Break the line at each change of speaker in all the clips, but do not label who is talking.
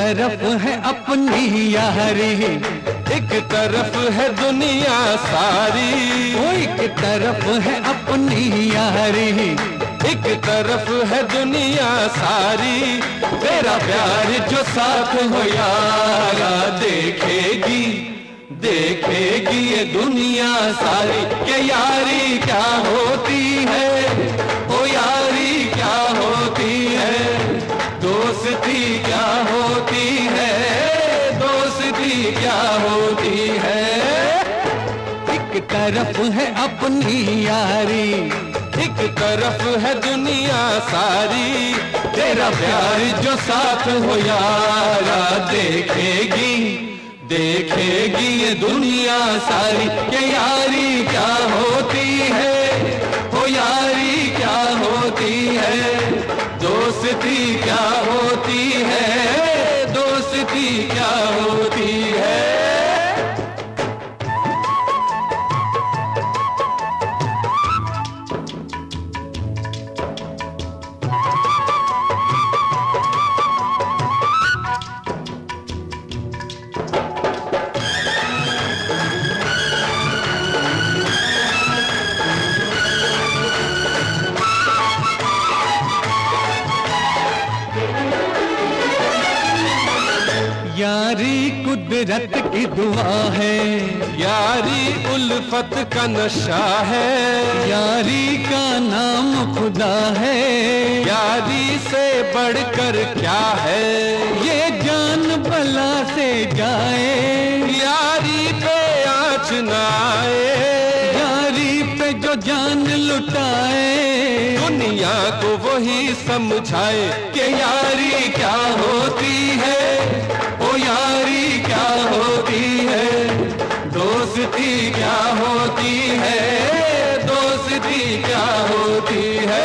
तरफ है अपनी यारी,
एक तरफ है दुनिया सारी।
वो एक तरफ है अपनी यारी,
एक तरफ है दुनिया सारी। तेरा प्यार जो साथ हो यारा, देखेगी देखेगी ये दुनिया सारी कि यारी क्या होती है, ओ यारी क्या होती है, दोस्ती क्या होती है, दोस्ती क्या होती है।
एक तरफ है अपनी यारी,
एक तरफ है दुनिया सारी। तेरा प्यार जो साथ हो यारा, देखेगी देखेगी ये दुनिया सारी कि यारी क्या होती है, हो यारी क्या होती है, दोस्ती क्या होती है, दोस्ती क्या होती है।
यारी कुदरत की दुआ है,
यारी उल्फत का नशा है,
यारी का नाम खुदा है।
यारी से बढ़कर क्या है,
ये जान बला से जाए,
यारी पे आँच न आए,
यारी पे जो जान लुटाए,
दुनिया को वही समझाए कि यारी क्या होती है, ओ यारी क्या होती है, दोस्ती क्या होती है, दोस्ती क्या होती है।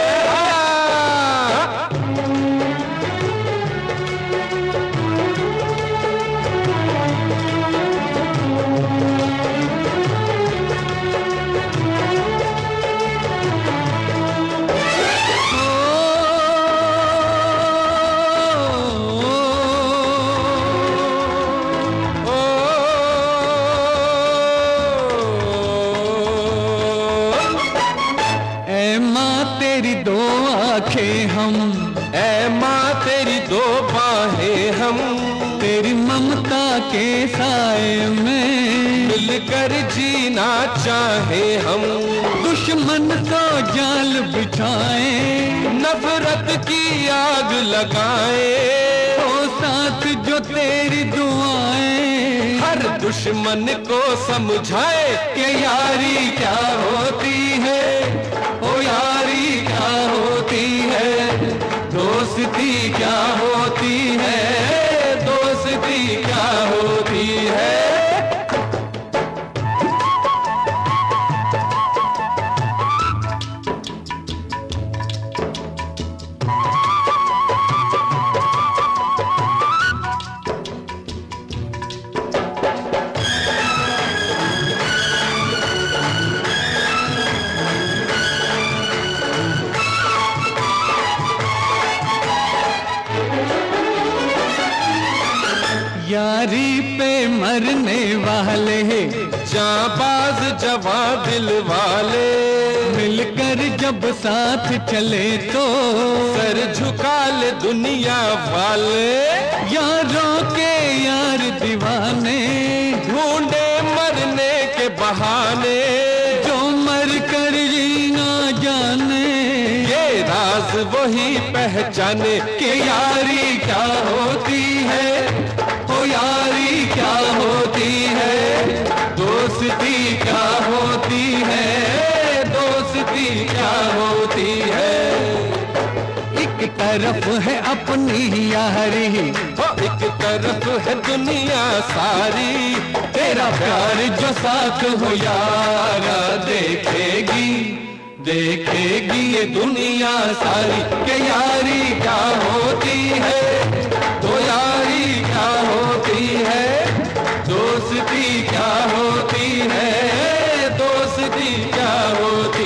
तेरी दो आंखें हम,
ऐ माँ तेरी दो बाहें हम,
तेरी ममता के साए में
मिलकर जीना चाहे हम।
दुश्मन को जाल बिछाए,
नफरत की आग लगाए,
तो साथ जो तेरी दुआएं,
हर दुश्मन को समझाए कि यारी क्या होती है, ओ यारी क्या होती है, दोस्ती क्या होती है, दोस्ती क्या होती है।
यारी पे मरने वाले
जाबाज जवां दिल वाले,
मिलकर जब साथ चले तो
सर झुका ले दुनिया वाले।
यारों के यार दीवाने,
ढूंढे मरने के बहाने,
जो मर कर जीना जाने,
ये राज वही पहचाने कि यारी क्या होती है, ओ यारी क्या होती है, दोस्ती क्या होती है, दोस्ती क्या होती है।
एक तरफ है अपनी यारी,
एक तरफ है दुनिया सारी। तेरा प्यार जो साथ हो यारा, देखेगी देखेगी ये दुनिया सारी कि यारी क्या होती है, तो यारी क्या होती है, दोस्ती क्या होती है, दोस्ती क्या होती